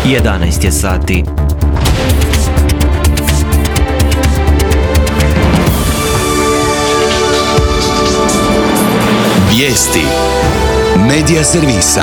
11 je sati. Vijesti Medija servisa.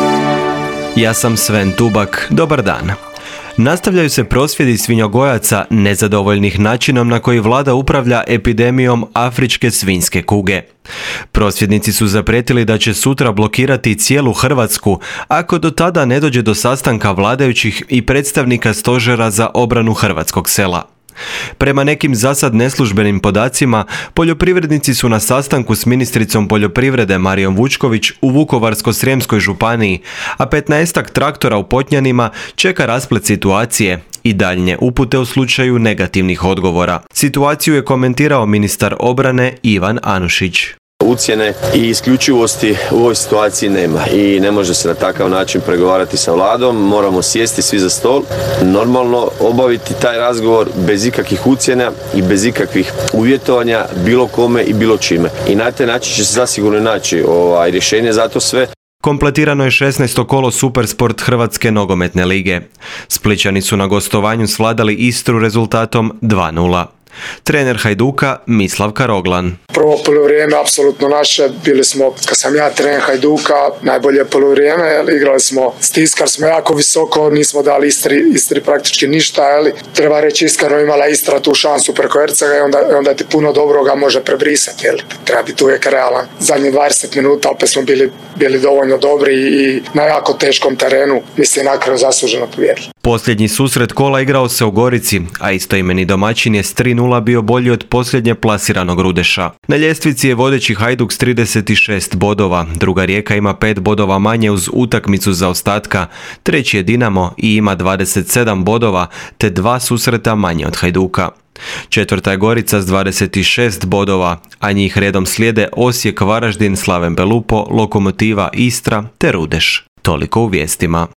Ja sam Sven Tubak, dobar dan. Nastavljaju se prosvjedi svinjogojaca nezadovoljnih načinom na koji vlada upravlja epidemijom afričke svinjske kuge. Prosvjednici su zaprijetili da će sutra blokirati cijelu Hrvatsku ako do tada ne dođe do sastanka vladajućih i predstavnika stožera za obranu hrvatskog sela. Prema nekim zasad neslužbenim podacima, poljoprivrednici su na sastanku s ministricom poljoprivrede Marijom Vučković u Vukovarsko-srijemskoj županiji, a 15-ak traktora u Potnjanima čeka rasplet situacije i daljnje upute u slučaju negativnih odgovora. Situaciju je komentirao ministar obrane Ivan Anušić. Ucjene i isključivosti u ovoj situaciji nema i ne može se na takav način pregovarati sa vladom. Moramo sjesti svi za stol, normalno obaviti taj razgovor bez ikakvih ucjena i bez ikakvih uvjetovanja bilo kome i bilo čime. I na taj način će se zasigurno naći rješenje za to sve. Kompletirano je 16. kolo Supersport Hrvatske nogometne lige. Splićani su na gostovanju svladali Istru rezultatom 2:0. Trener Hajduka Mislav Karoglan. Prvo poluvrijeme apsolutno naše, bili smo, kad sam ja trener Hajduka, najbolje poluvrijeme, igrali smo stiskar, smo jako visoko, nismo dali Istri praktički ništa, treba reći iskreno, imala Istra tu šansu preko Ercega i onda ti puno dobroga može prebrisati, treba biti uvijek realan. Zadnjih 20 minuta opet smo bili dovoljno dobri i na jako teškom terenu, mislim, na kraju zasluženo pobjedili. Posljednji susret kola igrao se u Gorici, a istoimeni domaćin je s 3:0 bio bolji od posljednje plasiranog Rudeša. Na ljestvici je vodeći Hajduk s 36 bodova, druga Rijeka ima 5 bodova manje uz utakmicu zaostatka, treći je Dinamo i ima 27 bodova te 2 susreta manje od Hajduka. Četvrta je Gorica s 26 bodova, a njih redom slijede Osijek, Varaždin, Slaven Belupo, Lokomotiva, Istra te Rudeš. Toliko u vijestima.